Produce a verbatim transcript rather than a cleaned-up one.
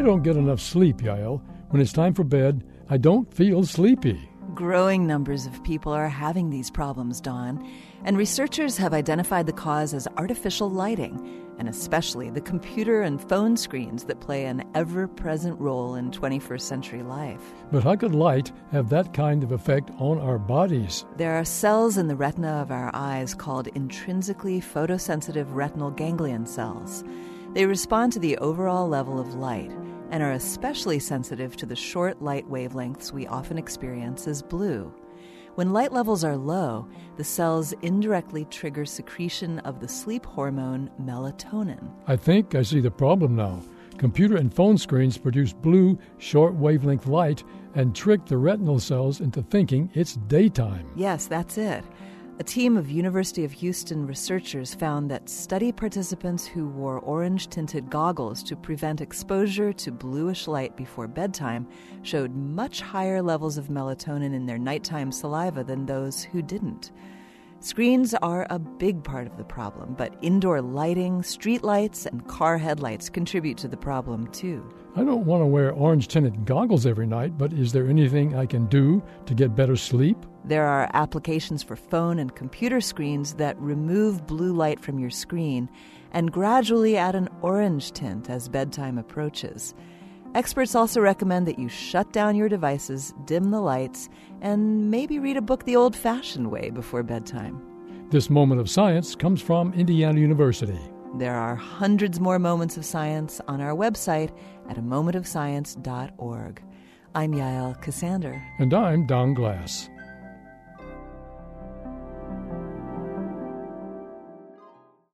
don't get enough sleep, Yael. When it's time for bed, I don't feel sleepy. Growing numbers of people are having these problems, Don, and researchers have identified the cause as artificial lighting, and especially the computer and phone screens that play an ever-present role in twenty-first century life. But how could light have that kind of effect on our bodies? There are cells in the retina of our eyes called intrinsically photosensitive retinal ganglion cells. They respond to the overall level of light and are especially sensitive to the short light wavelengths we often experience as blue. When light levels are low, the cells indirectly trigger secretion of the sleep hormone melatonin. I think I see the problem now. Computer and phone screens produce blue, short wavelength light and trick the retinal cells into thinking it's daytime. Yes, that's it. A team of University of Houston researchers found that study participants who wore orange-tinted goggles to prevent exposure to bluish light before bedtime showed much higher levels of melatonin in their nighttime saliva than those who didn't. Screens are a big part of the problem, but indoor lighting, street lights, and car headlights contribute to the problem, too. I don't want to wear orange-tinted goggles every night, but is there anything I can do to get better sleep? There are applications for phone and computer screens that remove blue light from your screen and gradually add an orange tint as bedtime approaches. Experts also recommend that you shut down your devices, dim the lights, and maybe read a book the old-fashioned way before bedtime. This moment of science comes from Indiana University. There are hundreds more moments of science on our website at a moment of science dot org. I'm Yael Cassander. And I'm Don Glass.